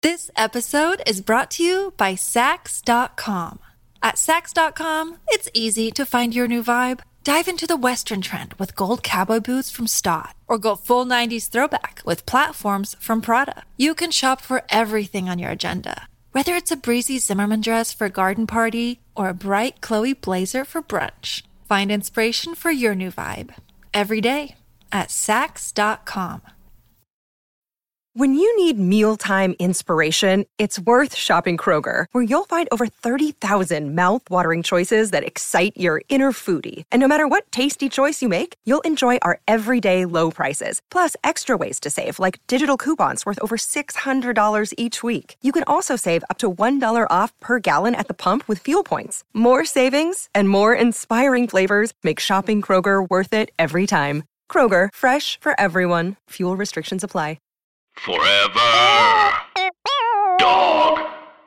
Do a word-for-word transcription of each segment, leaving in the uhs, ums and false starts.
This episode is brought to you by Saks dot com. At Saks dot com, it's easy to find your new vibe. Dive into the Western trend with gold cowboy boots from Staud, or go full nineties throwback with platforms from Prada. You can shop for everything on your agenda, whether it's a breezy Zimmermann dress for a garden party or a bright Chloe blazer for brunch. Find inspiration for your new vibe every day at Saks dot com. When you need mealtime inspiration, it's worth shopping Kroger, where you'll find over thirty thousand mouth-watering choices that excite your inner foodie. And no matter what tasty choice you make, you'll enjoy our everyday low prices, plus extra ways to save, like digital coupons worth over six hundred dollars each week. You can also save up to one dollar off per gallon at the pump with fuel points. More savings and more inspiring flavors make shopping Kroger worth it every time. Kroger, fresh for everyone. Fuel restrictions apply. Forever Dog.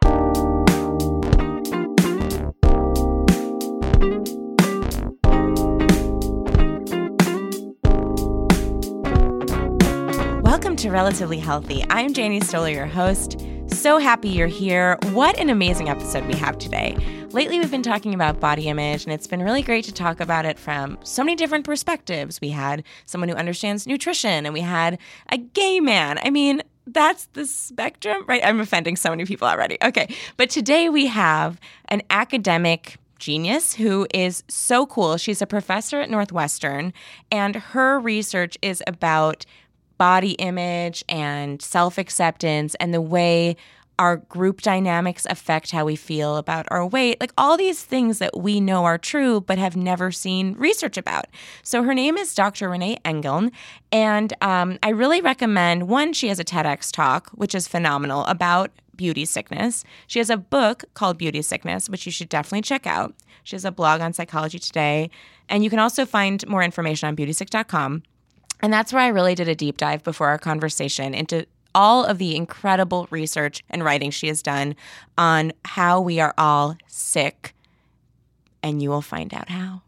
Welcome to Relatively Healthy. I'm Janie Stoller, your host. So happy you're here. What an amazing episode we have today. Lately, we've been talking about body image, and it's been really great to talk about it from so many different perspectives. We had someone who understands nutrition, and we had a gay man. I mean, that's the spectrum, right? I'm offending so many people already. Okay, but today we have an academic genius who is so cool. She's a professor at Northwestern, and her research is about body image and self-acceptance and the way our group dynamics affect how we feel about our weight, like all these things that we know are true but have never seen research about. So her name is Doctor Renee Engeln, and um, I really recommend, one, she has a TEDx talk, which is phenomenal, about beauty sickness. She has a book called Beauty Sickness, which you should definitely check out. She has a blog on Psychology Today, and you can also find more information on beauty sick dot com. And that's where I really did a deep dive before our conversation into all of the incredible research and writing she has done on how we are all sick. And you will find out how.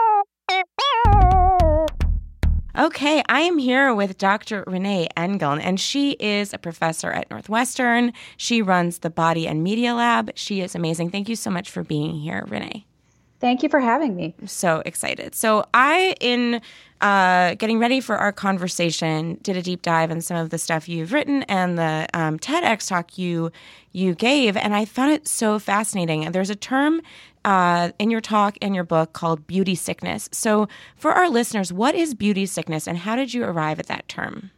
Okay, I am here with Doctor Renee Engeln, and she is a professor at Northwestern. She runs the Body and Media Lab. She is amazing. Thank you so much for being here, Renee. Thank you for having me. I'm so excited. So I, in uh, getting ready for our conversation, did a deep dive in some of the stuff you've written and the um, TEDx talk you you gave, and I found it so fascinating. There's a term uh, in your talk and your book called beauty sickness. So for our listeners, what is beauty sickness, and how did you arrive at that term?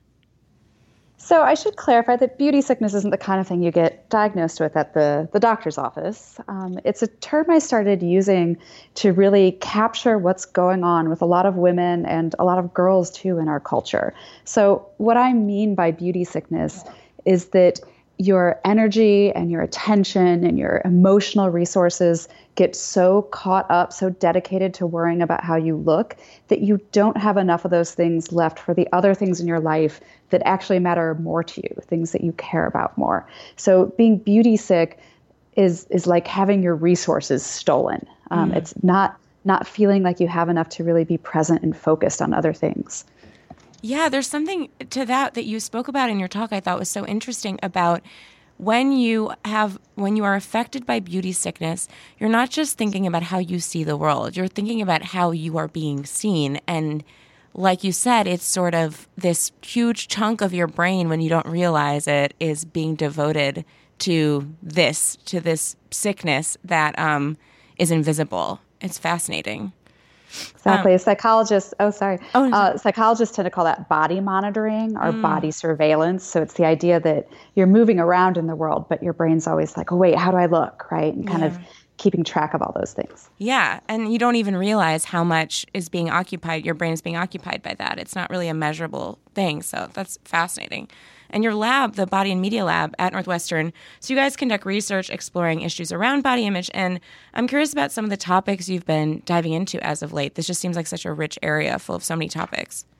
So I should clarify that beauty sickness isn't the kind of thing you get diagnosed with at the, the doctor's office. Um, it's a term I started using to really capture what's going on with a lot of women and a lot of girls, too, in our culture. So what I mean by beauty sickness is that your energy and your attention and your emotional resources get so caught up, so dedicated to worrying about how you look, that you don't have enough of those things left for the other things in your life that actually matter more to you, things that you care about more. So being beauty sick is is like having your resources stolen. Um, mm. It's not not feeling like you have enough to really be present and focused on other things. Yeah, there's something to that that you spoke about in your talk I thought was so interesting about when you have when you are affected by beauty sickness, you're not just thinking about how you see the world. You're thinking about how you are being seen. And like you said, it's sort of this huge chunk of your brain, when you don't realize it, is being devoted to this, to this sickness that um, is invisible. It's fascinating. Exactly. Um, Psychologists, oh, sorry. Oh, uh, psychologists tend to call that body monitoring or mm. body surveillance. So it's the idea that you're moving around in the world, but your brain's always like, oh, wait, how do I look? Right. And kind yeah. of keeping track of all those things. Yeah. And you don't even realize how much is being occupied. Your brain is being occupied by that. It's not really a measurable thing. So that's fascinating. And your lab, the Body and Media Lab at Northwestern, so you guys conduct research exploring issues around body image. And I'm curious about some of the topics you've been diving into as of late. This just seems like such a rich area full of so many topics.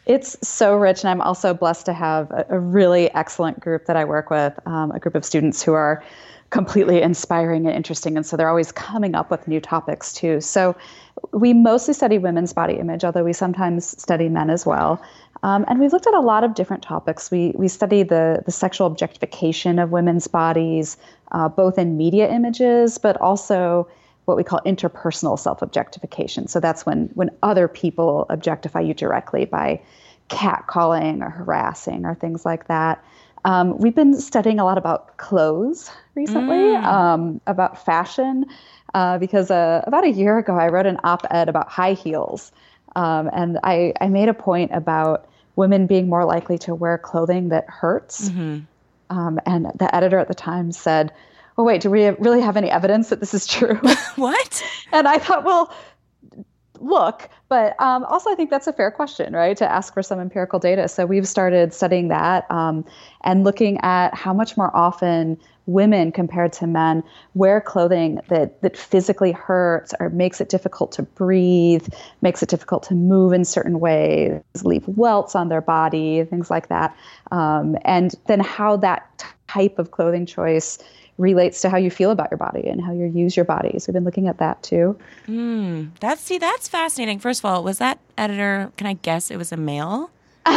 It's so rich, and I'm also blessed to have a, a really excellent group that I work with, um, a group of students who are completely inspiring and interesting, and so they're always coming up with new topics too. So we mostly study women's body image, although we sometimes study men as well. Um, and we've looked at a lot of different topics. We we study the, the sexual objectification of women's bodies, uh, both in media images, but also what we call interpersonal self-objectification. So that's when when other people objectify you directly by catcalling or harassing or things like that. Um, we've been studying a lot about clothes recently, mm. um, about fashion, uh, because uh, about a year ago I wrote an op-ed about high heels. Um, and I, I made a point about women being more likely to wear clothing that hurts. Mm-hmm. Um, and the editor at the time said, oh, wait, do we really have any evidence that this is true? What? And I thought, well, look, but um, also I think that's a fair question, right, to ask for some empirical data. So we've started studying that um, and looking at how much more often women compared to men wear clothing that, that physically hurts or makes it difficult to breathe, makes it difficult to move in certain ways, leave welts on their body, things like that. Um, and then how that type of clothing choice relates to how you feel about your body and how you use your body. So we've been looking at that too. Mm, that's see, that's fascinating. First of all, was that editor, can I guess it was a male?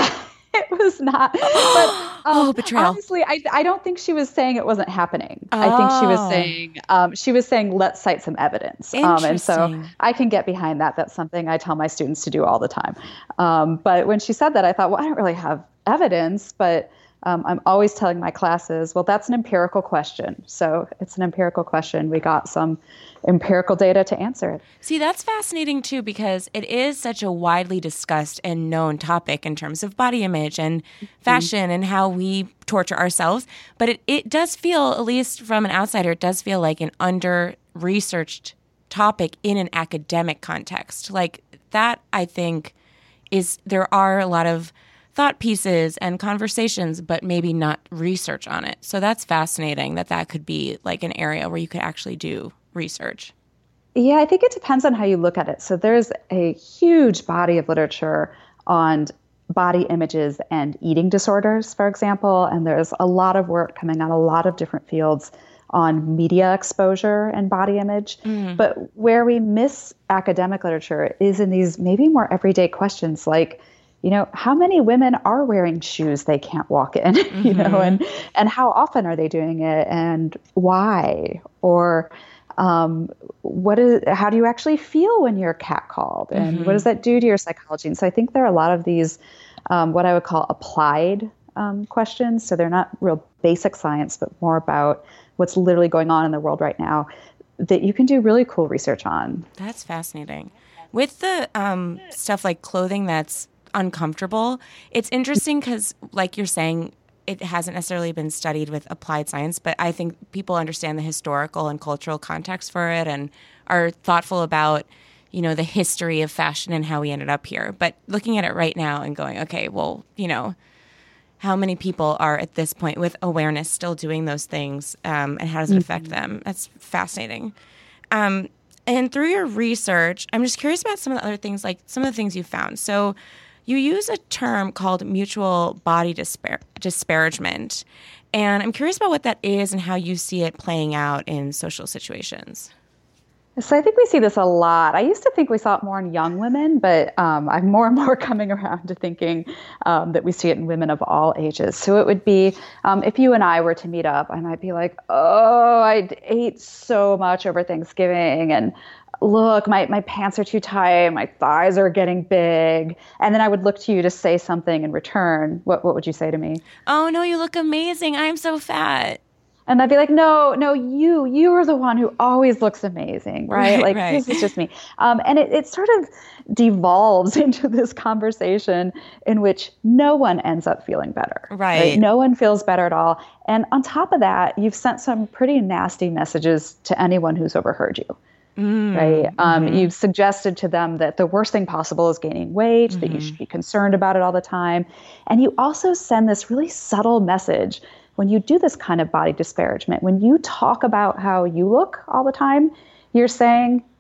It was not. But um, oh, betrayal. Honestly, I, I don't think she was saying it wasn't happening. Oh. I think she was saying, um, she was saying, let's cite some evidence. Um, and so I can get behind that. That's something I tell my students to do all the time. Um, but when she said that, I thought, well, I don't really have evidence, but Um, I'm always telling my classes, well, that's an empirical question. So it's an empirical question. We got some empirical data to answer it. See, that's fascinating, too, because it is such a widely discussed and known topic in terms of body image and fashion mm-hmm. and how we torture ourselves. But it, it does feel, at least from an outsider, it does feel like an under-researched topic in an academic context. Like that, I think, is there are a lot of thought pieces and conversations, but maybe not research on it. So that's fascinating that that could be like an area where you could actually do research. Yeah, I think it depends on how you look at it. So there's a huge body of literature on body images and eating disorders, for example, and there's a lot of work coming out, a lot of different fields on media exposure and body image. Mm. But where we miss academic literature is in these maybe more everyday questions like, you know, how many women are wearing shoes they can't walk in, mm-hmm. you know, and, and how often are they doing it and why? Or um, what is, how do you actually feel when you're catcalled? And mm-hmm. what does that do to your psychology? And so I think there are a lot of these, um, what I would call applied um, questions. So they're not real basic science, but more about what's literally going on in the world right now that you can do really cool research on. That's fascinating. With the um, stuff like clothing that's uncomfortable, it's interesting because, like you're saying, it hasn't necessarily been studied with applied science, but I think people understand the historical and cultural context for it and are thoughtful about, you know, the history of fashion and how we ended up here. But looking at it right now and going, okay, well, you know, how many people are at this point with awareness still doing those things, um, and how does it affect mm-hmm. them? That's fascinating. Um, and through your research, I'm just curious about some of the other things, like some of the things you found. So you use a term called mutual body dispar- disparagement, and I'm curious about what that is and how you see it playing out in social situations. So I think we see this a lot. I used to think we saw it more in young women, but um, I'm more and more coming around to thinking um, that we see it in women of all ages. So it would be, um, if you and I were to meet up, I might be like, oh, I ate so much over Thanksgiving, and look, my, my pants are too tight, my thighs are getting big. And then I would look to you to say something in return. What what would you say to me? Oh, no, you look amazing. I'm so fat. And I'd be like, no, no, you, you are the one who always looks amazing, right? Right, like, right. This is just me. Um, and it, it sort of devolves into this conversation in which no one ends up feeling better. Right. right? No one feels better at all. And on top of that, you've sent some pretty nasty messages to anyone who's overheard you. Mm, right. Um, mm-hmm. You've suggested to them that the worst thing possible is gaining weight, mm-hmm. that you should be concerned about it all the time. And you also send this really subtle message when you do this kind of body disparagement. When you talk about how you look all the time, you're saying,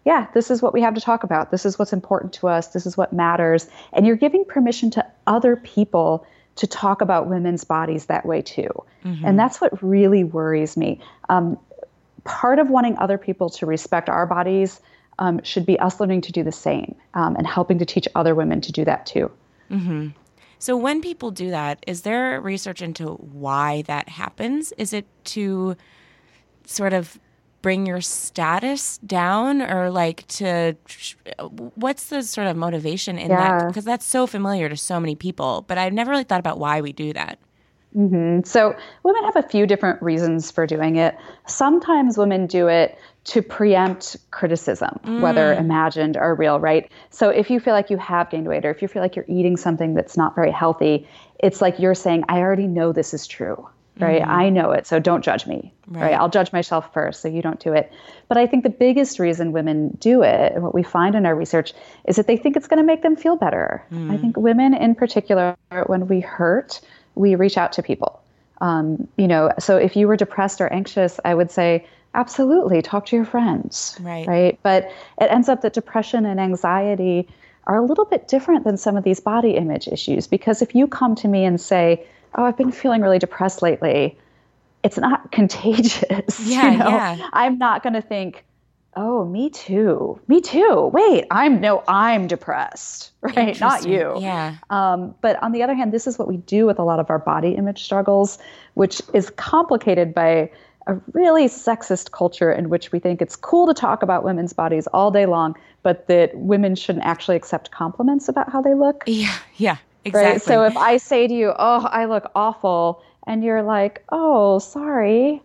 yeah, this is what we have to talk about. This is what's important to us. This is what matters. And you're giving permission to other people to talk about women's bodies that way too. Mm-hmm. And that's what really worries me. Um, part of wanting other people to respect our bodies um, should be us learning to do the same um, and helping to teach other women to do that too. Mm-hmm. So when people do that, is there research into why that happens? Is it to sort of bring your status down, or like to, what's the sort of motivation in yeah. that? Because that's so familiar to so many people, but I've never really thought about why we do that. Mm-hmm. So women have a few different reasons for doing it. Sometimes women do it to preempt criticism, mm. whether imagined or real, right? So if you feel like you have gained weight, or if you feel like you're eating something that's not very healthy, it's like you're saying, I already know this is true, right? Mm. I know it, so don't judge me, right. right? I'll judge myself first, so you don't do it. But I think the biggest reason women do it, and what we find in our research, is that they think it's going to make them feel better. Mm. I think women in particular, when we hurt, we reach out to people. Um, you know, so if you were depressed or anxious, I would say, absolutely, talk to your friends, right? right? But it ends up that depression and anxiety are a little bit different than some of these body image issues. Because if you come to me and say, oh, I've been feeling really depressed lately, it's not contagious. Yeah, you know? yeah. I'm not going to think, oh, me too. Me too. Wait, I'm no, I'm depressed, right? Not you. Yeah. Um, but on the other hand, this is what we do with a lot of our body image struggles, which is complicated by a really sexist culture in which we think it's cool to talk about women's bodies all day long, but that women shouldn't actually accept compliments about how they look. Yeah, yeah, exactly. Right? So if I say to you, oh, I look awful, and you're like, oh, sorry.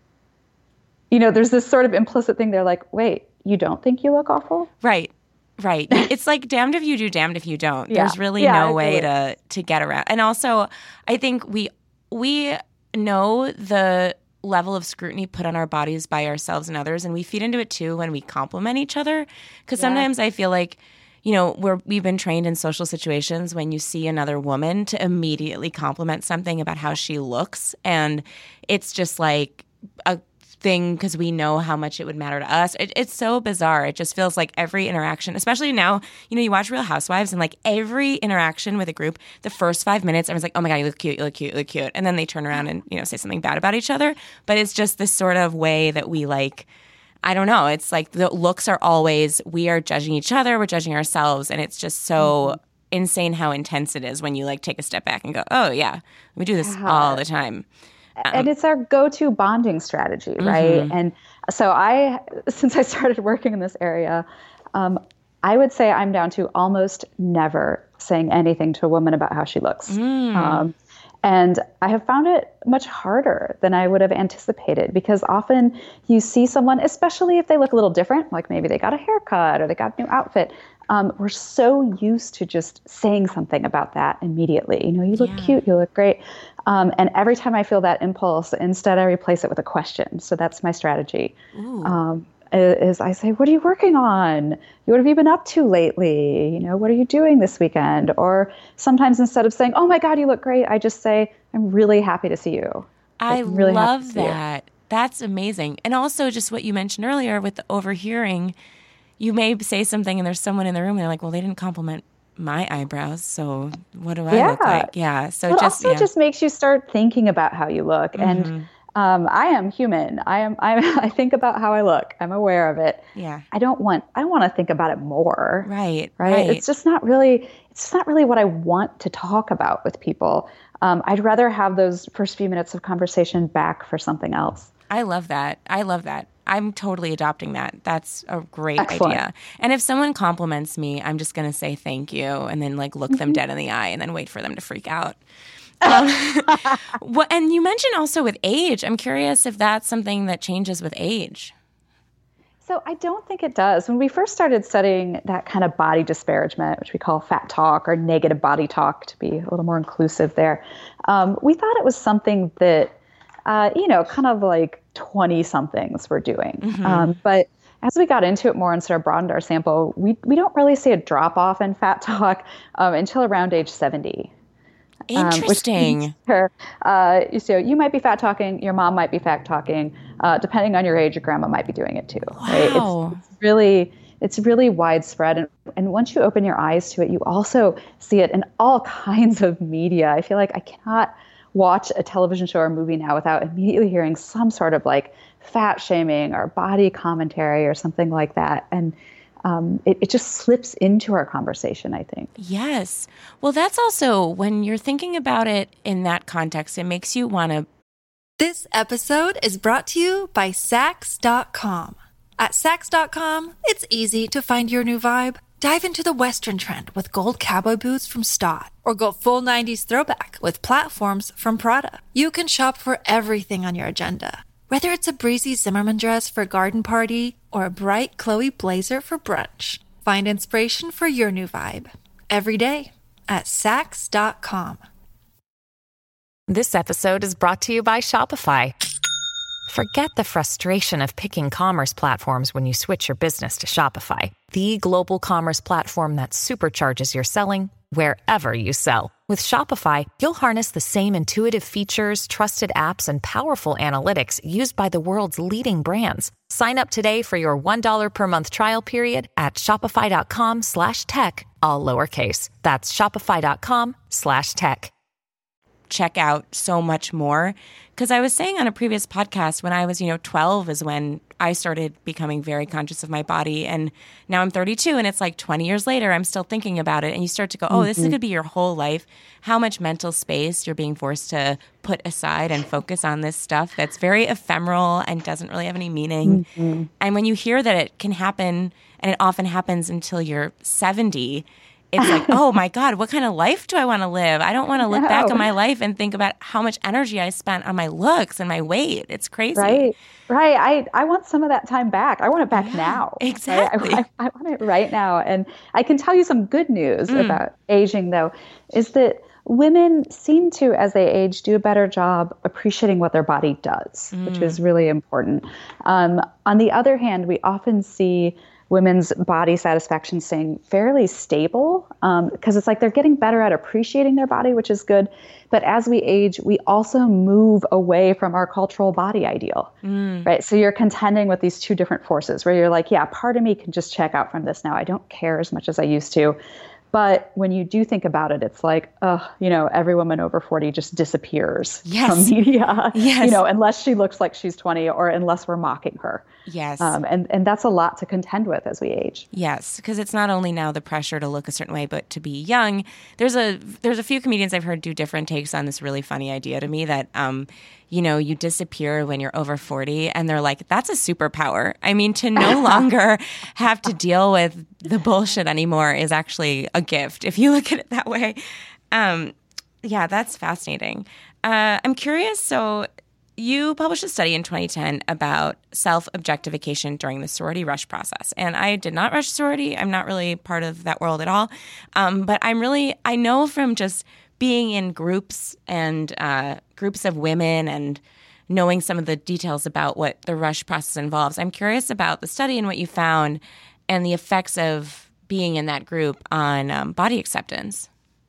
You know, there's this sort of implicit thing there like, wait, you don't think you look awful? Right, right. It's like damned if you do, damned if you don't. Yeah. There's really yeah, no way to, to get around. And also, I think we we know the level of scrutiny put on our bodies by ourselves and others, and we feed into it too when we compliment each other. Because yeah. sometimes I feel like, you know, we're, we've been trained in social situations when you see another woman to immediately compliment something about how she looks. And it's just like a thing because we know how much it would matter to us. It, it's so bizarre. It just feels like every interaction, especially now, you know, you watch Real Housewives and like every interaction with a group, the first five minutes, everyone's like, oh my God, you look cute, you look cute, you look cute. And then they turn around and, you know, say something bad about each other. But it's just this sort of way that we like, I don't know. It's like the looks are always, we are judging each other, we're judging ourselves. And it's just so mm-hmm. insane how intense it is when you like take a step back and go, oh yeah, we do this yeah. all the time. Um, and it's our go-to bonding strategy, right? Mm-hmm. And so I, since I started working in this area, um, I would say I'm down to almost never saying anything to a woman about how she looks. Mm. Um, and I have found it much harder than I would have anticipated because often you see someone, especially if they look a little different, like maybe they got a haircut or they got a new outfit. Um, we're so used to just saying something about that immediately. You know, you look yeah. cute, you look great. Um, and every time I feel that impulse, instead I replace it with a question. So that's my strategy. Um, is I say, what are you working on? What have you been up to lately? You know, what are you doing this weekend? Or sometimes instead of saying, oh my God, you look great, I just say, I'm really happy to see you. I like, really love that. That's amazing. And also just what you mentioned earlier with the overhearing, you may say something and there's someone in the room and they're like, well, they didn't compliment my eyebrows, so what do I yeah. look like? Yeah. So well, just it also yeah. just makes you start thinking about how you look. Mm-hmm. And um, I am human. I am. I I think about how I look. I'm aware of it. Yeah. I don't want. I want to think about it more. Right. Right. Right. It's just not really. It's not really what I want to talk about with people. Um, I'd rather have those first few minutes of conversation back for something else. I love that. I love that. I'm totally adopting that. That's a great Excellent. idea. And if someone compliments me, I'm just going to say thank you and then like look them dead in the eye and then wait for them to freak out. Um, what, and you mentioned also with age. I'm curious if that's something that changes with age. So I don't think it does. When we first started studying that kind of body disparagement, which we call fat talk or negative body talk to be a little more inclusive there, um, we thought it was something that, uh, you know, kind of like twenty-somethings were doing. Mm-hmm. Um, but as we got into it more and sort of broadened our sample, we we don't really see a drop-off in fat talk um, until around age seventy. Interesting. Um, uh, so you might be fat talking, your mom might be fat talking. Uh, depending on your age, your grandma might be doing it too. Wow. Right? It's, it's really it's really widespread. And, and once you open your eyes to it, you also see it in all kinds of media. I feel like I cannot watch a television show or movie now without immediately hearing some sort of like fat shaming or body commentary or something like that. And um, it, it just slips into our conversation, I think. Yes. Well, that's also, when you're thinking about it in that context, it makes you want to. This episode is brought to you by Sax dot com. At Sax dot com, it's easy to find your new vibe. Dive into the Western trend with gold cowboy boots from Stott, or go full nineties throwback with platforms from Prada. You can shop for everything on your agenda, whether it's a breezy Zimmermann dress for a garden party or a bright Chloe blazer for brunch. Find inspiration for your new vibe every day at Sax dot com. This episode is brought to you by Shopify. Forget the frustration of picking commerce platforms when you switch your business to Shopify, the global commerce platform that supercharges your selling wherever you sell. With Shopify, you'll harness the same intuitive features, trusted apps, and powerful analytics used by the world's leading brands. Sign up today for your one dollar per month trial period at shopify.com slash tech, all lowercase. That's shopify.com slash tech. Check out so much more. Because I was saying on a previous podcast, when I was, you know, twelve is when I started becoming very conscious of my body. And now I'm thirty-two, and it's like twenty years later, I'm still thinking about it. And you start to go, oh, this is going to be your whole life. How much mental space you're being forced to put aside and focus on this stuff that's very ephemeral and doesn't really have any meaning. Mm-hmm. And when you hear that it can happen, and it often happens until you're seventy, it's like, oh my God, what kind of life do I want to live? I don't want to look no. back on my life and think about how much energy I spent on my looks and my weight. It's crazy. Right, right. I, I want some of that time back. I want it back yeah, now. Exactly. Right? I, I, I want it right now. And I can tell you some good news mm. about aging, though, is that women seem to, as they age, do a better job appreciating what their body does, mm. which is really important. Um, on the other hand, we often see women's body satisfaction staying fairly stable because um, it's like they're getting better at appreciating their body, which is good. But as we age, we also move away from our cultural body ideal, mm. right? So you're contending with these two different forces where you're like, yeah, part of me can just check out from this now. I don't care as much as I used to. But when you do think about it, it's like, oh, you know, every woman over forty just disappears yes. from media, yes. you know, unless she looks like she's twenty or unless we're mocking her. Yes. Um, and, and that's a lot to contend with as we age. Yes, because it's not only now the pressure to look a certain way, but to be young. There's a there's a few comedians I've heard do different takes on this really funny idea to me that, um, you know, you disappear when you're over forty, and they're like, that's a superpower. I mean, to no longer have to deal with the bullshit anymore is actually a gift, if you look at it that way. Um, yeah, that's fascinating. Uh, I'm curious, so you published a study in twenty ten about self-objectification during the sorority rush process. And I did not rush sorority. I'm not really part of that world at all. Um, but I'm really, I know from just being in groups and uh, groups of women and knowing some of the details about what the rush process involves, I'm curious about the study and what you found and the effects of being in that group on um, body acceptance.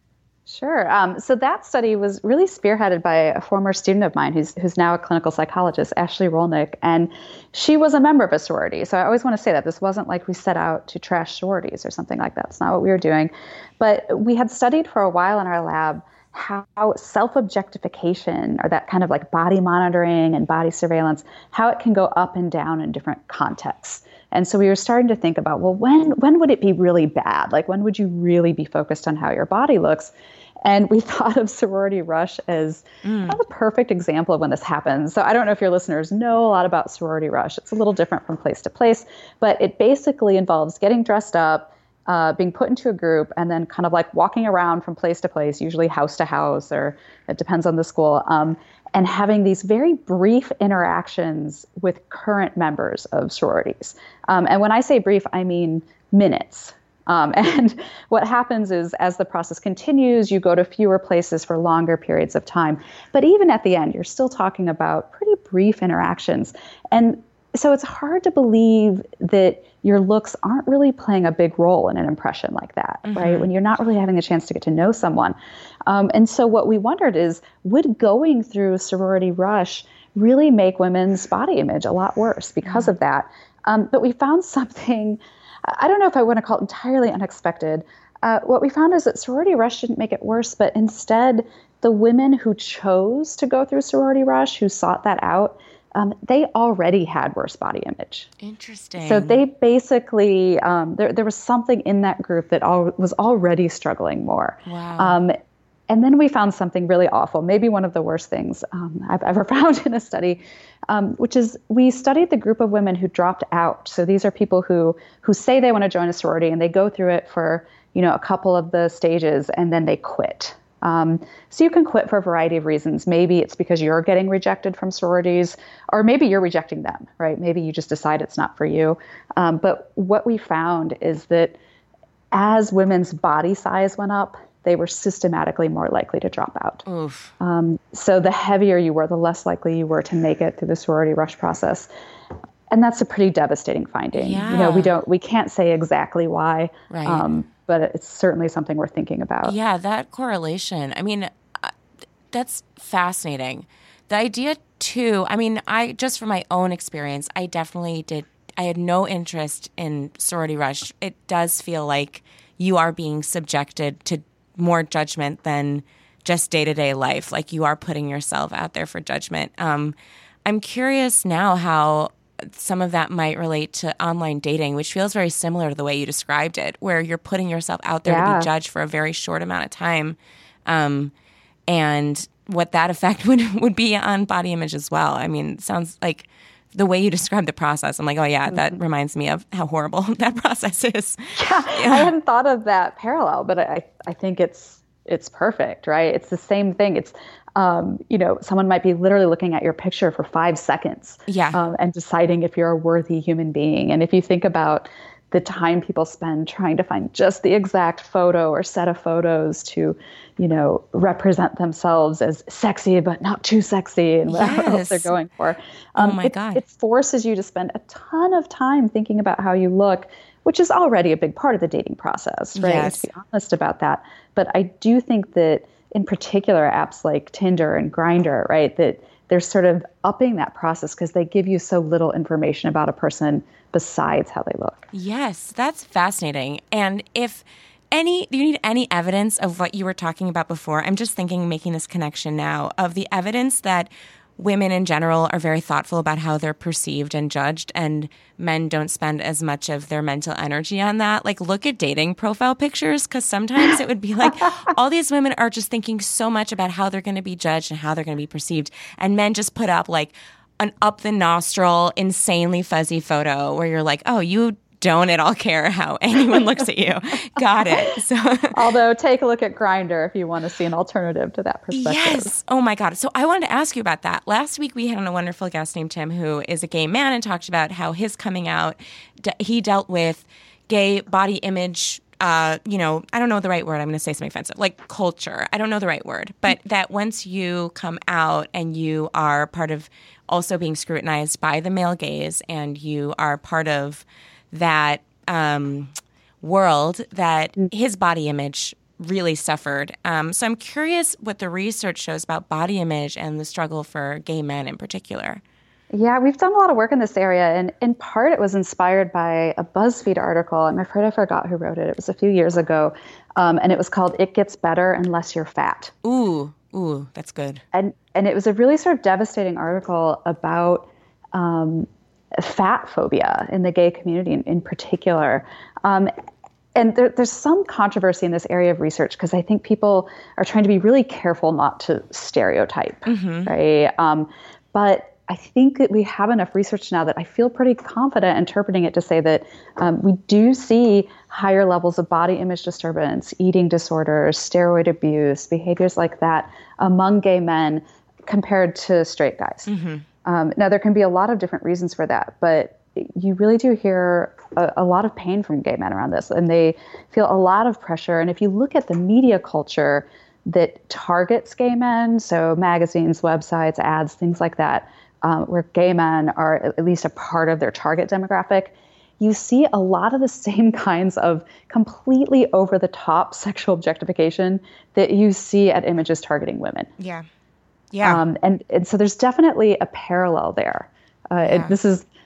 Sure. Um, so that study was really spearheaded by a former student of mine who's who's now a clinical psychologist, Ashley Rolnick, and she was a member of a sorority. So I always want to say that this wasn't like we set out to trash sororities or something like that. It's not what we were doing. But we had studied for a while in our lab how self-objectification, or that kind of like body monitoring and body surveillance, how it can go up and down in different contexts. And so we were starting to think about, well, when when would it be really bad? Like, when would you really be focused on how your body looks? And we thought of sorority rush as mm. kind of a perfect example of when this happens. So I don't know if your listeners know a lot about sorority rush. It's a little different from place to place, but it basically involves getting dressed up, uh, being put into a group, and then kind of like walking around from place to place, usually house to house, or it depends on the school, um, and having these very brief interactions with current members of sororities. Um, and when I say brief, I mean minutes. Um, and what happens is, as the process continues, you go to fewer places for longer periods of time. But even at the end, you're still talking about pretty brief interactions. And so it's hard to believe that your looks aren't really playing a big role in an impression like that, mm-hmm. right? When you're not really having the chance to get to know someone. Um, and so what we wondered is, would going through sorority rush really make women's body image a lot worse because mm-hmm. of that? Um, but we found something I don't know if I want to call it entirely unexpected. Uh, what we found is that sorority rush didn't make it worse, but instead the women who chose to go through sorority rush, who sought that out, um, they already had worse body image. Interesting. So they basically, um, there, there was something in that group that all, was already struggling more. Wow. Um, and then we found something really awful, maybe one of the worst things um, I've ever found in a study, um, which is we studied the group of women who dropped out. So these are people who who say they want to join a sorority and they go through it for, you know, a couple of the stages and then they quit. Um, so you can quit for a variety of reasons. Maybe it's because you're getting rejected from sororities, or maybe you're rejecting them, right? Maybe you just decide it's not for you. Um, but what we found is that as women's body size went up, they were systematically more likely to drop out. Oof. Um, so the heavier you were, the less likely you were to make it through the sorority rush process. And that's a pretty devastating finding. Yeah. You know, we don't, we can't say exactly why, right. um, but it's certainly something we're thinking about. Yeah, that correlation. I mean, uh, that's fascinating. The idea too, I mean, I just from my own experience, I definitely did, I had no interest in sorority rush. It does feel like you are being subjected to more judgment than just day-to-day life. Like you are putting yourself out there for judgment. Um, I'm curious now how some of that might relate to online dating, which feels very similar to the way you described it, where you're putting yourself out there yeah. to be judged for a very short amount of time. Um, and what that effect would, would be on body image as well. I mean, it sounds like the way you describe the process, I'm like, oh yeah, that mm-hmm. reminds me of how horrible that process is. Yeah, yeah. I hadn't thought of that parallel, but I, I think it's it's perfect, right? It's the same thing. It's, um, you know, someone might be literally looking at your picture for five seconds yeah. um, and deciding if you're a worthy human being. And if you think about the time people spend trying to find just the exact photo or set of photos to, you know, represent themselves as sexy, but not too sexy and whatever yes. else they're going for. Um, oh my it, God. It forces you to spend a ton of time thinking about how you look, which is already a big part of the dating process, right? Yes. Let's be honest about that. But I do think that in particular apps like Tinder and Grindr, right, that they're sort of upping that process because they give you so little information about a person besides how they look. Yes, that's fascinating. And if any, do you need any evidence of what you were talking about before? I'm just thinking, making this connection now, of the evidence that women in general are very thoughtful about how they're perceived and judged, and men don't spend as much of their mental energy on that. Like, look at dating profile pictures, because sometimes it would be like all these women are just thinking so much about how they're going to be judged and how they're going to be perceived, and men just put up like an up the nostril, insanely fuzzy photo where you're like, oh, you don't at all care how anyone looks at you. Got it. So, although take a look at Grindr if you want to see an alternative to that perspective. Yes. Oh my God. So I wanted to ask you about that. Last week we had on a wonderful guest named Tim, who is a gay man, and talked about how his coming out, he dealt with gay body image. Uh, you know, I don't know the right word. I'm going to say something offensive, like culture. I don't know the right word, but that once you come out and you are part of also being scrutinized by the male gaze, and you are part of that um, world, that his body image really suffered. Um, so I'm curious what the research shows about body image and the struggle for gay men in particular. Yeah, we've done a lot of work in this area, and in part it was inspired by a BuzzFeed article. I'm afraid I forgot who wrote it. It was a few years ago, um, and it was called "It Gets Better Unless You're Fat." Ooh, ooh, that's good. And and it was a really sort of devastating article about um, fat phobia in the gay community in, in particular. Um, and there, there's some controversy in this area of research because I think people are trying to be really careful not to stereotype, mm-hmm. right? Um, but I think that we have enough research now that I feel pretty confident interpreting it to say that um, we do see higher levels of body image disturbance, eating disorders, steroid abuse, behaviors like that among gay men compared to straight guys. Mm-hmm. Um, now, there can be a lot of different reasons for that, but you really do hear a, a lot of pain from gay men around this, and they feel a lot of pressure. And if you look at the media culture that targets gay men, so magazines, websites, ads, things like that, um, where gay men are at least a part of their target demographic, you see a lot of the same kinds of completely over-the-top sexual objectification that you see at images targeting women. Yeah. Yeah. Um, and, and so there's definitely a parallel there. Uh, yeah. it, this is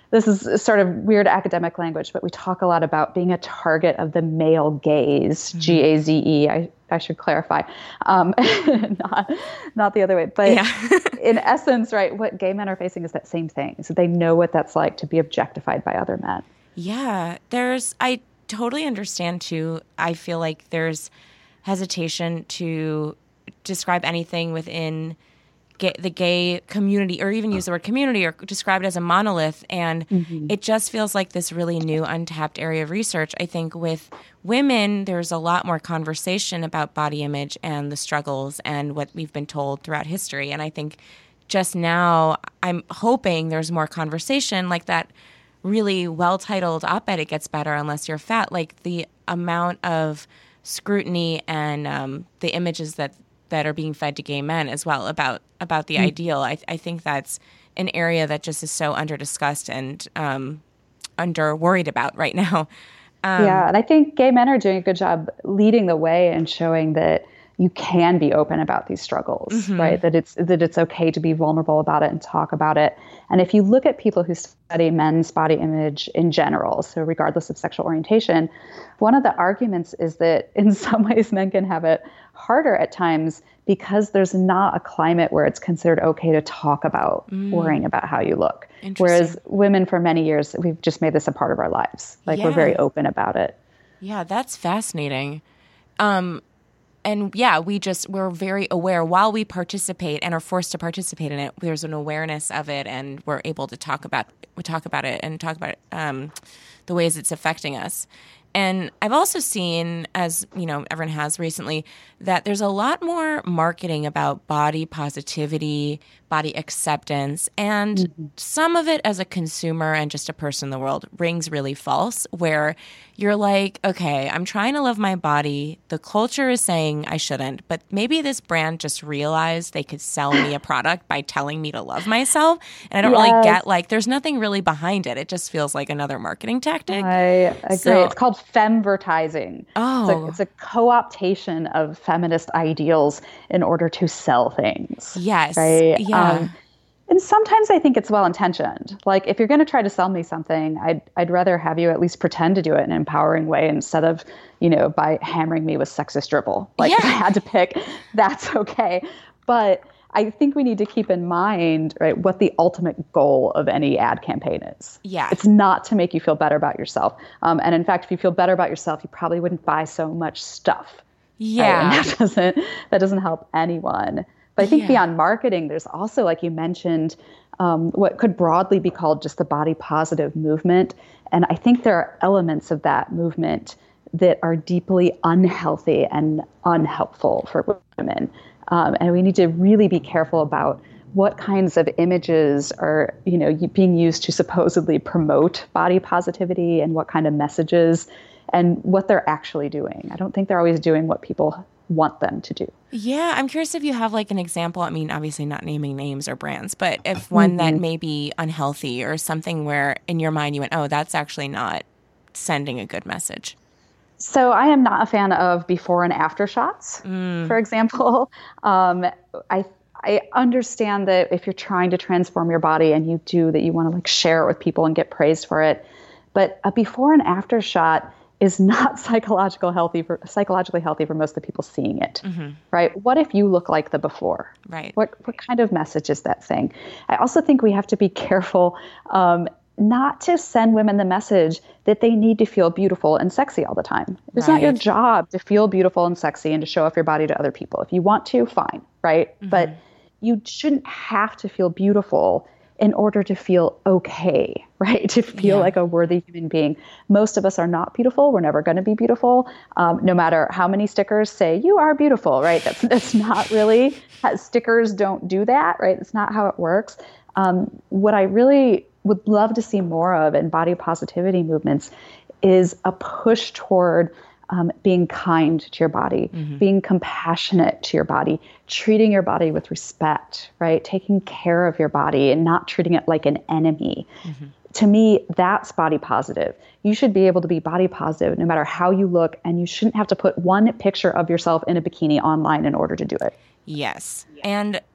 this is sort of weird academic language, but we talk a lot about being a target of the male gaze, mm-hmm. G A Z E, I, I should clarify, um, not, not the other way. But yeah. in essence, right, what gay men are facing is that same thing. So they know what that's like to be objectified by other men. Yeah, there's, I totally understand too. I feel like there's hesitation to describe anything within Gay, the gay community, or even use the word community, or describe it as a monolith. And mm-hmm. it just feels like this really new, untapped area of research. I think with women, there's a lot more conversation about body image and the struggles and what we've been told throughout history. And I think just now, I'm hoping there's more conversation like that really well-titled op-ed, It Gets Better Unless You're Fat. Like the amount of scrutiny and um, the images that that are being fed to gay men as well about about the mm. ideal. I, I think that's an area that just is so under discussed and um, under worried about right now. Um, yeah, and I think gay men are doing a good job leading the way and showing that you can be open about these struggles, mm-hmm. right? That it's that it's okay to be vulnerable about it and talk about it. And if you look at people who study men's body image in general, so regardless of sexual orientation, one of the arguments is that in some ways men can have it harder at times because there's not a climate where it's considered okay to talk about mm. worrying about how you look. Whereas women for many years, we've just made this a part of our lives. Like yeah. we're very open about it. Yeah, that's fascinating. Um, and yeah, we just, we're very aware while we participate and are forced to participate in it. There's an awareness of it and we're able to talk about, we talk about it and talk about um, the ways it's affecting us. And I've also seen, as you know, everyone has recently, that there's a lot more marketing about body positivity, body acceptance, and mm-hmm. some of it as a consumer and just a person in the world rings really false, where you're like, okay, I'm trying to love my body. The culture is saying I shouldn't, but maybe this brand just realized they could sell me a product by telling me to love myself. And I don't yes. really get, like, there's nothing really behind it. It just feels like another marketing tactic. I agree. So, it's called femvertising. Oh. It's a, it's a co-optation of feminist ideals in order to sell things. Yes. Right? Yeah. Um, and sometimes I think it's well-intentioned. Like, if you're going to try to sell me something, I'd I'd rather have you at least pretend to do it in an empowering way instead of, you know, by hammering me with sexist dribble. Like, yeah. if I had to pick, that's okay. But I think we need to keep in mind, right, what the ultimate goal of any ad campaign is. Yeah. It's not to make you feel better about yourself. Um, and in fact, if you feel better about yourself, you probably wouldn't buy so much stuff. Yeah. Right? And that doesn't, that doesn't help anyone. But I think yeah. beyond marketing, there's also, like you mentioned, um, what could broadly be called just the body positive movement. And I think there are elements of that movement that are deeply unhealthy and unhelpful for women. Um, and we need to really be careful about what kinds of images are, you know, being used to supposedly promote body positivity and what kind of messages and what they're actually doing. I don't think they're always doing what people want them to do. Yeah, I'm curious if you have like an example. I mean, obviously not naming names or brands, but if one mm-hmm. that may be unhealthy or something where in your mind you went, oh, that's actually not sending a good message. So I am not a fan of before and after shots, mm. for example. Um, I I understand that if you're trying to transform your body and you do that, you want to like share it with people and get praised for it. But a before and after shot is not psychological healthy for, psychologically healthy for most of the people seeing it, mm-hmm. right? What if you look like the before? Right. What what kind of message is that thing? I also think we have to be careful um, not to send women the message that they need to feel beautiful and sexy all the time. It's right. not your job to feel beautiful and sexy and to show off your body to other people. If you want to, fine, right? Mm-hmm. But you shouldn't have to feel beautiful in order to feel okay, right? To feel yeah. like a worthy human being. Most of us are not beautiful. We're never going to be beautiful. Um, no matter how many stickers say you are beautiful, right? That's, that's not really, stickers don't do that, right? It's not how it works. Um, what I really would love to see more of in body positivity movements is a push toward Um, being kind to your body, mm-hmm. being compassionate to your body, treating your body with respect, right? Taking care of your body and not treating it like an enemy. Mm-hmm. To me, that's body positive. You should be able to be body positive no matter how you look, and you shouldn't have to put one picture of yourself in a bikini online in order to do it. Yes. And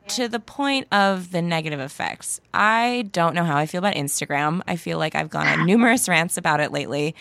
To the point of the negative effects, I don't know how I feel about Instagram. I feel like I've gone on numerous rants about it lately.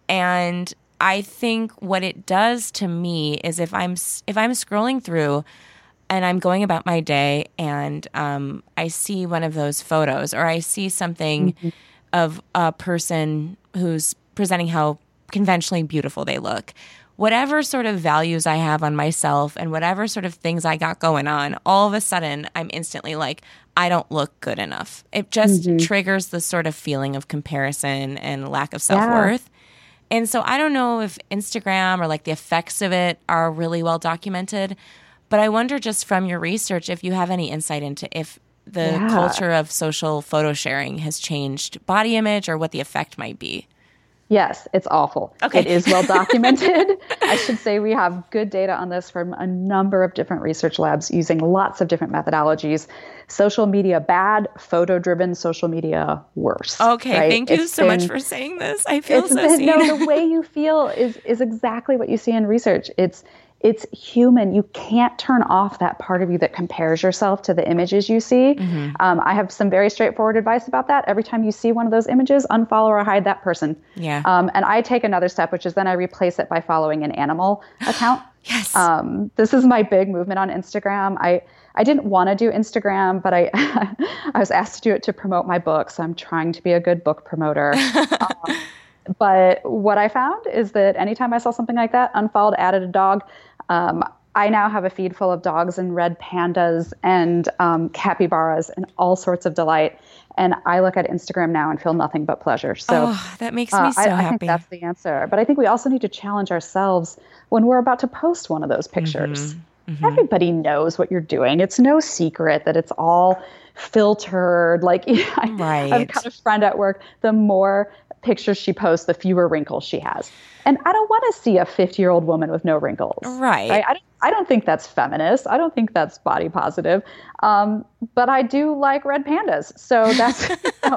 And I think what it does to me is if I'm if I'm scrolling through and I'm going about my day and um, I see one of those photos or I see something mm-hmm. of a person who's presenting how conventionally beautiful they look, whatever sort of values I have on myself and whatever sort of things I got going on, all of a sudden I'm instantly like, I don't look good enough. It just mm-hmm. triggers the sort of feeling of comparison and lack of self-worth. Yeah. And so I don't know if Instagram or like the effects of it are really well documented, but I wonder just from your research if you have any insight into if the yeah. culture of social photo sharing has changed body image or what the effect might be. Yes, it's awful. Okay. It is well documented. I should say we have good data on this from a number of different research labs using lots of different methodologies. Social media bad, photo-driven social media worse. Okay, right? thank you it's so been, much for saying this. I feel so been, seen. No, the way you feel is is exactly what you see in research. It's It's human. You can't turn off that part of you that compares yourself to the images you see. Mm-hmm. Um, I have some very straightforward advice about that. Every time you see one of those images, unfollow or hide that person. Yeah. Um, and I take another step, which is then I replace it by following an animal account. Yes. Um, this is my big movement on Instagram. I, I didn't want to do Instagram, but I I was asked to do it to promote my book. So I'm trying to be a good book promoter. um, But what I found is that anytime I saw something like that, unfollowed, added a dog, um, I now have a feed full of dogs and red pandas and um, capybaras and all sorts of delight. And I look at Instagram now and feel nothing but pleasure. So oh, that makes me uh, so I, happy. I think that's the answer. But I think we also need to challenge ourselves when we're about to post one of those pictures. Mm-hmm. Mm-hmm. Everybody knows what you're doing. It's no secret that it's all filtered. Like I, right. I've got a friend at work, the more pictures she posts, the fewer wrinkles she has. And I don't want to see a fifty-year-old woman with no wrinkles. Right. right? I, don't, I don't think that's feminist. I don't think that's body positive. Um, but I do like red pandas. So that's you know,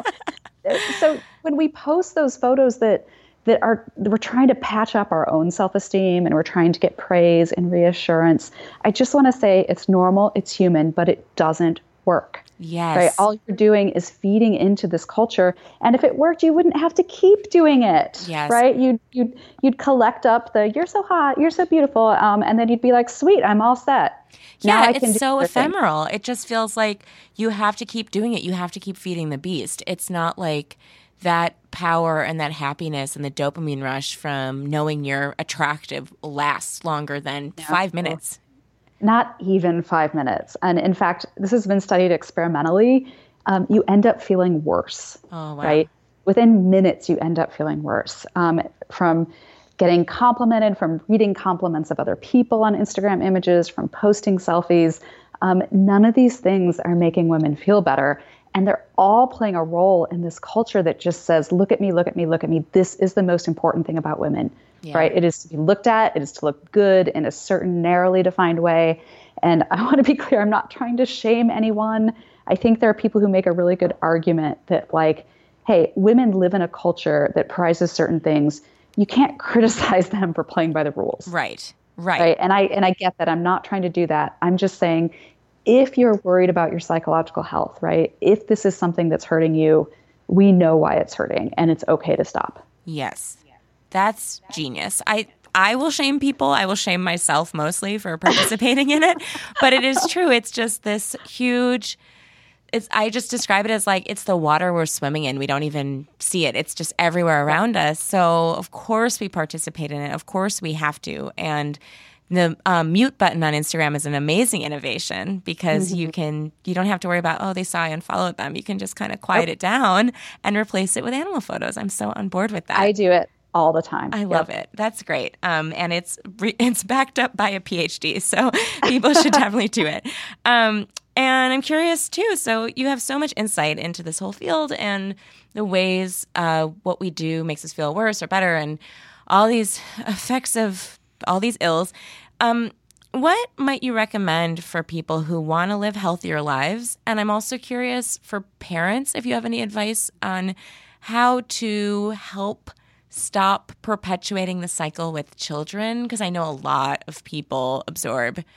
so when we post those photos that that are we're trying to patch up our own self-esteem and we're trying to get praise and reassurance, I just want to say it's normal, it's human, but it doesn't work. Yes. Right. All you're doing is feeding into this culture. And if it worked, you wouldn't have to keep doing it. Yes. Right. You'd, you'd, you'd collect up the, you're so hot, you're so beautiful. Um, and then you'd be like, sweet, I'm all set. Yeah. Now I it's can do so everything. ephemeral. It just feels like you have to keep doing it. You have to keep feeding the beast. It's not like that power and that happiness and the dopamine rush from knowing you're attractive lasts longer than Yeah. five minutes. Not even five minutes. And in fact, this has been studied experimentally. Um, you end up feeling worse, oh, wow. right? Within minutes, you end up feeling worse um, from getting complimented, from reading compliments of other people on Instagram images, from posting selfies. Um, none of these things are making women feel better. And they're all playing a role in this culture that just says, look at me, look at me, look at me. This is the most important thing about women, yeah. right? It is to be looked at. It is to look good in a certain narrowly defined way. And I want to be clear, I'm not trying to shame anyone. I think there are people who make a really good argument that like, hey, women live in a culture that prizes certain things. You can't criticize them for playing by the rules. Right, right. Right. And I, and I get that. I'm not trying to do that. I'm just saying, if you're worried about your psychological health, right? If this is something that's hurting you, we know why it's hurting and it's okay to stop. Yes. That's genius. I I will shame people. I will shame myself mostly for participating in it. But it is true. It's just this huge it's I just describe it as like it's the water we're swimming in. We don't even see it. It's just everywhere around us. So of course we participate in it. Of course we have to. And the um, mute button on Instagram is an amazing innovation because mm-hmm. you can you don't have to worry about, oh, they saw I unfollowed them. You can just kind of quiet yep. it down and replace it with animal photos. I'm so on board with that. I do it all the time. I love yep. it. That's great. Um, and it's re- it's backed up by a P H D, so people should definitely do it. Um, and I'm curious too. So you have so much insight into this whole field and the ways uh, what we do makes us feel worse or better, and all these effects of all these ills. Um, what might you recommend for people who want to live healthier lives? And I'm also curious for parents, if you have any advice on how to help stop perpetuating the cycle with children, because I know a lot of people absorb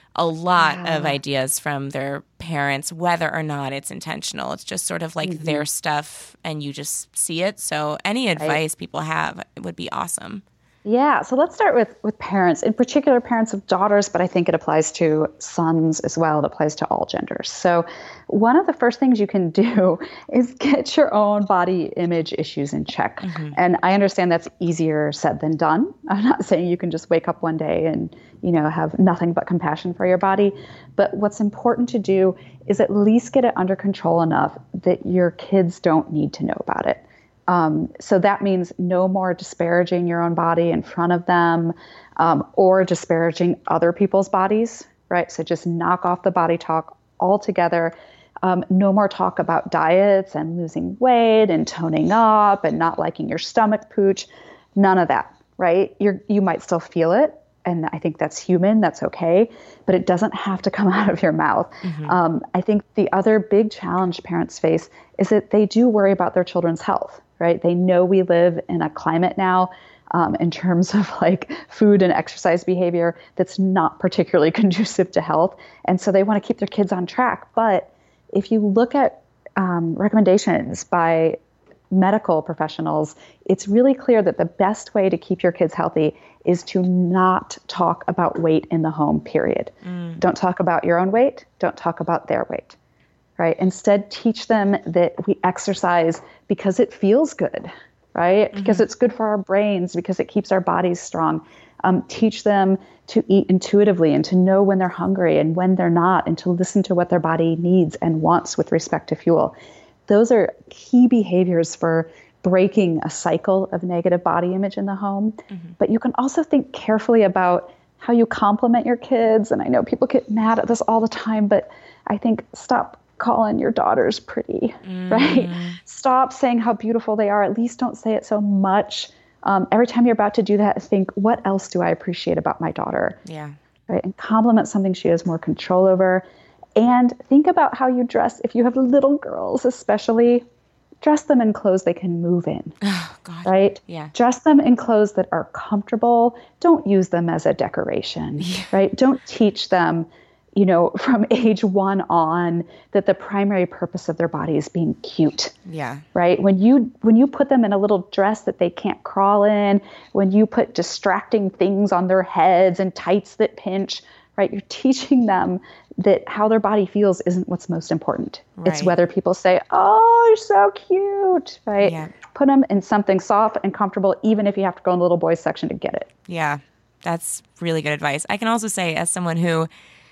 a lot Yeah. of ideas from their parents, whether or not it's intentional. It's just sort of like Mm-hmm. their stuff and you just see it. So any advice people have would be awesome. Yeah, so let's start with with parents, in particular parents of daughters, but I think it applies to sons as well. It applies to all genders. So one of the first things you can do is get your own body image issues in check. Mm-hmm. And I understand that's easier said than done. I'm not saying you can just wake up one day and, you know, have nothing but compassion for your body. But what's important to do is at least get it under control enough that your kids don't need to know about it. Um, so that means no more disparaging your own body in front of them, um, or disparaging other people's bodies, right? So just knock off the body talk altogether. Um, no more talk about diets and losing weight and toning up and not liking your stomach pooch. None of that, right? You're, you might still feel it. And I think that's human, that's okay, but it doesn't have to come out of your mouth. Mm-hmm. Um, I think the other big challenge parents face is that they do worry about their children's health, right? They know we live in a climate now um, in terms of like food and exercise behavior that's not particularly conducive to health. And so they want to keep their kids on track. But if you look at um, recommendations by medical professionals, it's really clear that the best way to keep your kids healthy is to not talk about weight in the home, period. Mm. Don't talk about your own weight. Don't talk about their weight, right? Instead, teach them that we exercise because it feels good, right? Mm-hmm. Because it's good for our brains, because it keeps our bodies strong. Um, teach them to eat intuitively and to know when they're hungry and when they're not, and to listen to what their body needs and wants with respect to fuel. Those are key behaviors for breaking a cycle of negative body image in the home. Mm-hmm. But you can also think carefully about how you compliment your kids. And I know people get mad at this all the time, but I think stop calling your daughters pretty, mm. right? Stop saying how beautiful they are. At least don't say it so much. Um, every time you're about to do that, think, what else do I appreciate about my daughter? Yeah. Right. And compliment something she has more control over. And think about how you dress. If you have little girls, especially, dress them in clothes they can move in. Oh, God. Right? Yeah. Dress them in clothes that are comfortable. Don't use them as a decoration. Yeah. Right? Don't teach them, you know, from age one on that the primary purpose of their body is being cute. Yeah. Right? When you when you put them in a little dress that they can't crawl in, when you put distracting things on their heads and tights that pinch, right? You're teaching them that how their body feels isn't what's most important. Right. It's whether people say, oh, you're so cute, right? Yeah. Put them in something soft and comfortable, even if you have to go in the little boys section to get it. Yeah, that's really good advice. I can also say, as someone who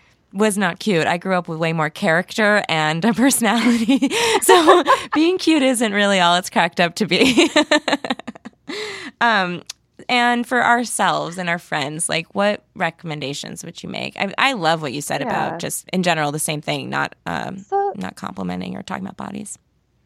was not cute, I grew up with way more character and a personality. So being cute isn't really all it's cracked up to be. um, And for ourselves and our friends, like, what recommendations would you make? I, I love what you said yeah. about just in general the same thing, not um, so, not complimenting or talking about bodies.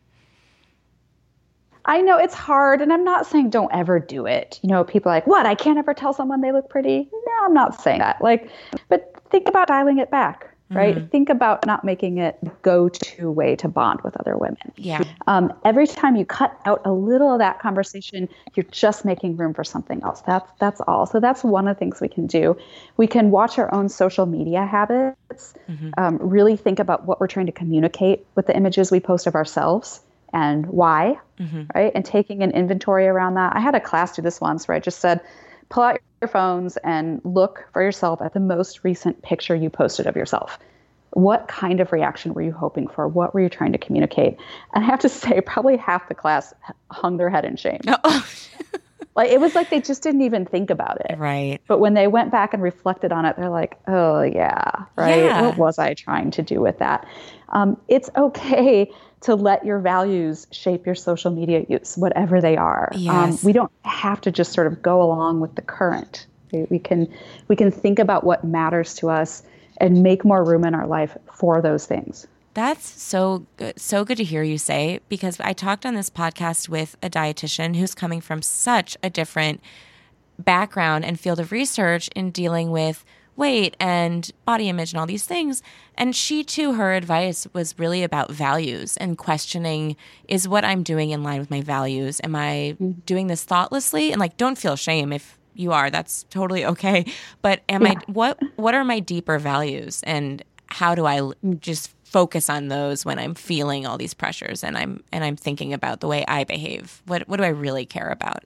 I know it's hard, and I'm not saying don't ever do it. You know, people are like, what? I can't ever tell someone they look pretty. No, I'm not saying that. Like, but think about dialing it back. Right? Mm-hmm. Think about not making it the go-to way to bond with other women. Yeah. Um, every time you cut out a little of that conversation, you're just making room for something else. That's that's all. So that's one of the things we can do. We can watch our own social media habits, mm-hmm. um, really think about what we're trying to communicate with the images we post of ourselves and why, mm-hmm. right? And taking an inventory around that. I had a class do this once where I just said, pull out your phones and look for yourself at the most recent picture you posted of yourself. What kind of reaction were you hoping for? What were you trying to communicate? And I have to say, probably half the class hung their head in shame. Oh. Like, it was like they just didn't even think about it. Right. But when they went back and reflected on it, they're like, oh, yeah, right? Yeah. What was I trying to do with that? Um, it's okay to let your values shape your social media use, whatever they are. Yes. Um, we don't have to just sort of go along with the current. We, we can we can think about what matters to us and make more room in our life for those things. That's so good, so good to hear you say, because I talked on this podcast with a dietitian who's coming from such a different background and field of research in dealing with weight and body image and all these things. And she, too, her advice was really about values and questioning, is what I'm doing in line with my values? Am I mm-hmm. doing this thoughtlessly? And, like, don't feel shame if you are. That's totally okay. But am yeah. I, what, what are my deeper values, and how do I l- just focus on those when I'm feeling all these pressures and I'm, and I'm thinking about the way I behave? What, what do I really care about?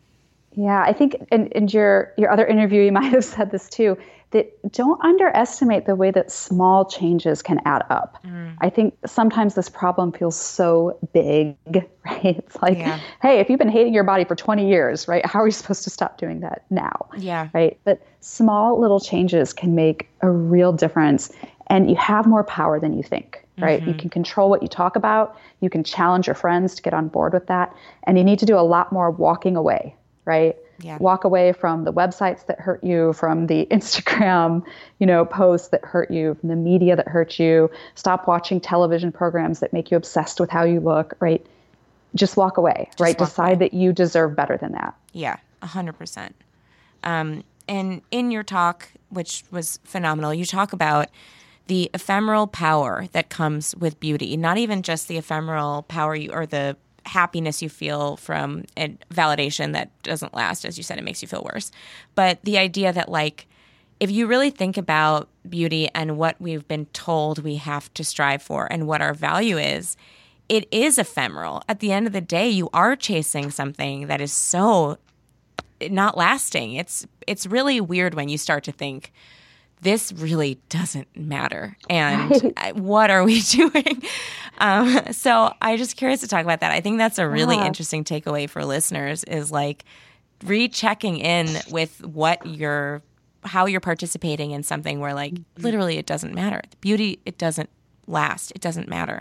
Yeah, I think in, in your, your other interview, you might have said this too, that don't underestimate the way that small changes can add up. Mm. I think sometimes this problem feels so big, right? It's like, yeah. hey, if you've been hating your body for twenty years, right, how are you supposed to stop doing that now? Yeah. Right. But small little changes can make a real difference, and you have more power than you think, right? Mm-hmm. You can control what you talk about. You can challenge your friends to get on board with that. And you need to do a lot more walking away, right? Yeah. Walk away from the websites that hurt you, from the Instagram, you know, posts that hurt you, from the media that hurt you. Stop watching television programs that make you obsessed with how you look, right? Just walk away, Just right? Walk Decide away. That you deserve better than that. Yeah, one hundred percent. Um, and in your talk, which was phenomenal, you talk about the ephemeral power that comes with beauty, not even just the ephemeral power you, or the happiness you feel from a validation that doesn't last. As you said, it makes you feel worse. But the idea that, like, if you really think about beauty and what we've been told we have to strive for and what our value is, it is ephemeral. At the end of the day, you are chasing something that is so not lasting. It's it's really weird when you start to think, this really doesn't matter. And right. what are we doing? Um, so I'm just curious to talk about that. I think that's a really yeah. interesting takeaway for listeners, is like rechecking in with what you're, how you're participating in something where, like, literally it doesn't matter. The beauty, it doesn't last. It doesn't matter.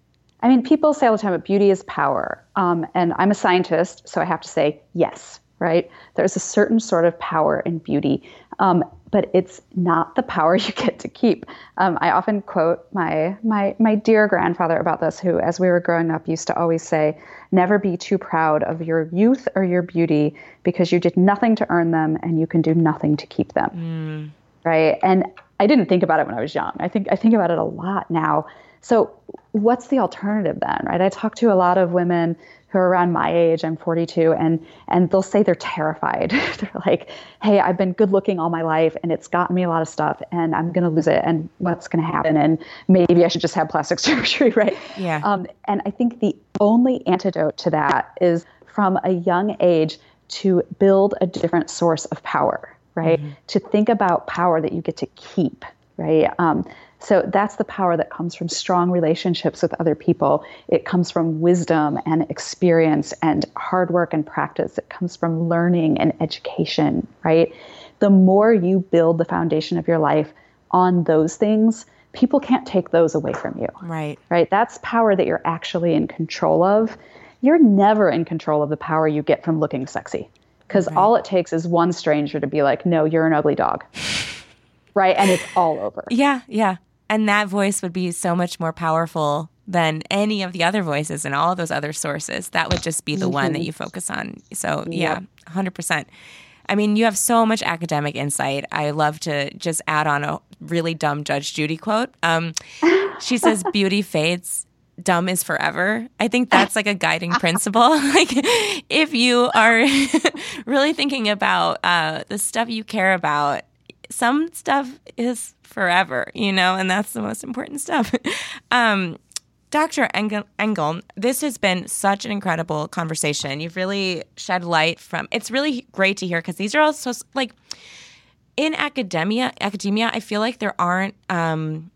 I mean, people say all the time that beauty is power. Um, and I'm a scientist, so I have to say yes, right? There's a certain sort of power in beauty. Um, but it's not the power you get to keep. Um, I often quote my my my dear grandfather about this, who, as we were growing up, used to always say, never be too proud of your youth or your beauty, because you did nothing to earn them and you can do nothing to keep them. Mm. Right? And I didn't think about it when I was young. I think I think about it a lot now. So what's the alternative then, right? I talk to a lot of women who are around my age. I'm forty-two, and and they'll say they're terrified. They're like, hey, I've been good looking all my life and it's gotten me a lot of stuff and I'm going to lose it, and what's going to happen? And maybe I should just have plastic surgery, right? Yeah. Um, and I think the only antidote to that is, from a young age, to build a different source of power, right? Mm-hmm. To think about power that you get to keep, right? Um, So that's the power that comes from strong relationships with other people. It comes from wisdom and experience and hard work and practice. It comes from learning and education, right? The more you build the foundation of your life on those things, people can't take those away from you. Right. Right? That's power that you're actually in control of. You're never in control of the power you get from looking sexy, because right. all it takes is one stranger to be like, no, you're an ugly dog. Right? And it's all over. Yeah, yeah. And that voice would be so much more powerful than any of the other voices and all of those other sources. That would just be the mm-hmm. one that you focus on. So, yep. yeah, one hundred percent. I mean, you have so much academic insight. I love to just add on a really dumb Judge Judy quote. Um, she says, beauty fades, dumb is forever. I think that's like a guiding principle. Like, if you are really thinking about uh, the stuff you care about, some stuff is forever, you know, and that's the most important stuff. um, Doctor Engel, Engel, this has been such an incredible conversation. You've really shed light from, it's really great to hear, because these are also, like, in academia, academia, I feel like there aren't um,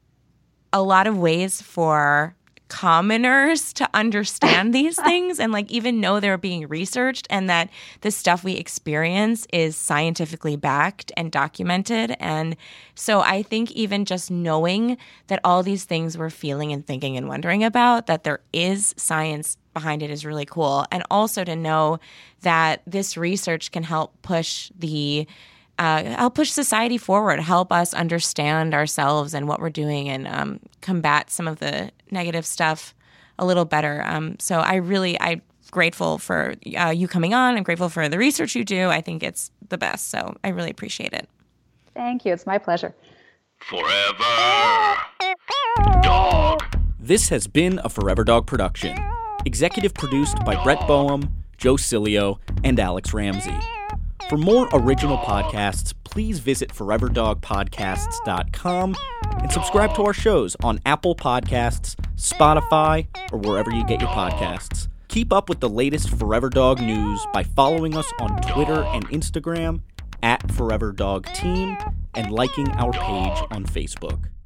a lot of ways for commoners to understand these things and, like, even know they're being researched, and that the stuff we experience is scientifically backed and documented. And so I think even just knowing that all these things we're feeling and thinking and wondering about, that there is science behind it, is really cool. And also to know that this research can help push the Uh, help push society forward, help us understand ourselves and what we're doing, and um, combat some of the negative stuff a little better. Um, so I really, I'm grateful for uh, you coming on. I'm grateful for the research you do. I think it's the best. So I really appreciate it. Thank you. It's my pleasure. Forever Dog. This has been a Forever Dog production. Executive produced by Brett Boehm, Joe Cilio, and Alex Ramsey. For more original podcasts, please visit forever dog podcasts dot com and subscribe to our shows on Apple Podcasts, Spotify, or wherever you get your podcasts. Keep up with the latest Forever Dog news by following us on Twitter and Instagram at Forever Dog Team and liking our page on Facebook.